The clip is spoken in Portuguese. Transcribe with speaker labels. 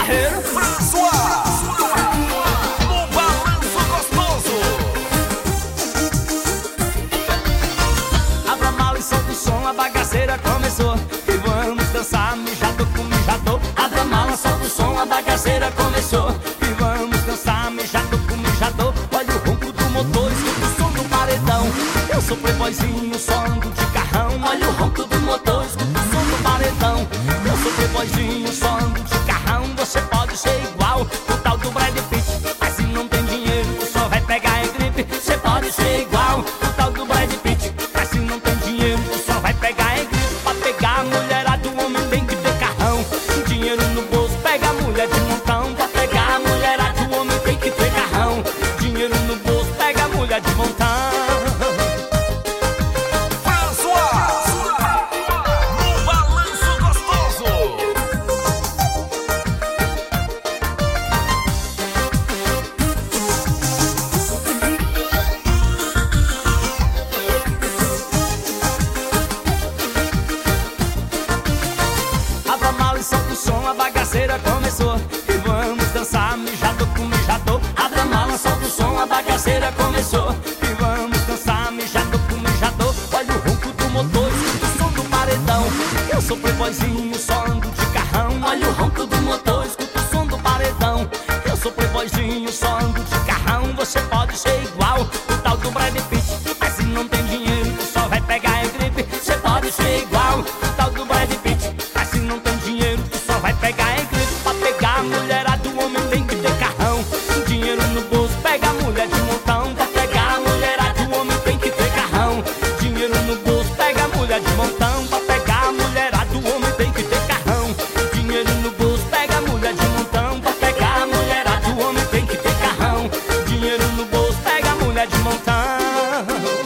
Speaker 1: terreiro.
Speaker 2: François, no balanço gostoso.
Speaker 1: Abra a mala e solta o som, a bagaceira começou. E vamos dançar, mijador com mijador. Abra a mala, solta o som, a bagaceira começou. E vamos dançar, mijador com mijador. Olha o ronco do motor, escuta o som do paredão. Eu sou playboyzinho, só ando de carrão. Olha o ronco do motor, escuta o som do paredão. Eu sou playboyzinho, só ando de carrão. Você pode ser igual o tal do Brad Pitt, mas se não tem dinheiro, tu só vai pegar em gripe. Você pode ser igual o tal do Brad Pitt, mas se não tem dinheiro, tu só vai pegar em gripe. Pra pegar a mulherada, o homem tem que ter carrão. Dinheiro no bolso, pega a mulher de montão. Pra pegar a mulherada, o homem tem que ter carrão. Dinheiro no bolso, pega a mulher de montão. Solta o som, a bagaceira começou. E vamos dançar, mijador com mijador. Abra a mala, solta o som, a bagaceira começou. E vamos dançar, mijador com mijador. Olha o ronco do motor, escuta o som do paredão. Eu sou playboyzinho, só ando de carrão. Olha o ronco do motor, escuta o som do paredão. Eu sou playboyzinho, só ando de carrão. Você pode ser igual o tal do Brad Pitt, mas se não tem dinheiro, tu só vai pegar em gripe. Você pode ser igual o tal do Brad Pitt, mas se não tem dinheiro, tu só vai pegar em gripe. Pra pegar a mulherada, o homem tem que ter carrão. Dinheiro no bolso, pega a mulher de montão. Pra pegar a mulherada, o homem tem que ter carrão. Dinheiro no bolso, pega a mulher de montão. Pra pegar a mulherada, o homem tem que ter carrão. Dinheiro no bolso, pega a mulher de montão. Pra pegar a mulherada, o homem tem que ter carrão. Dinheiro no bolso, pega a mulher de montão.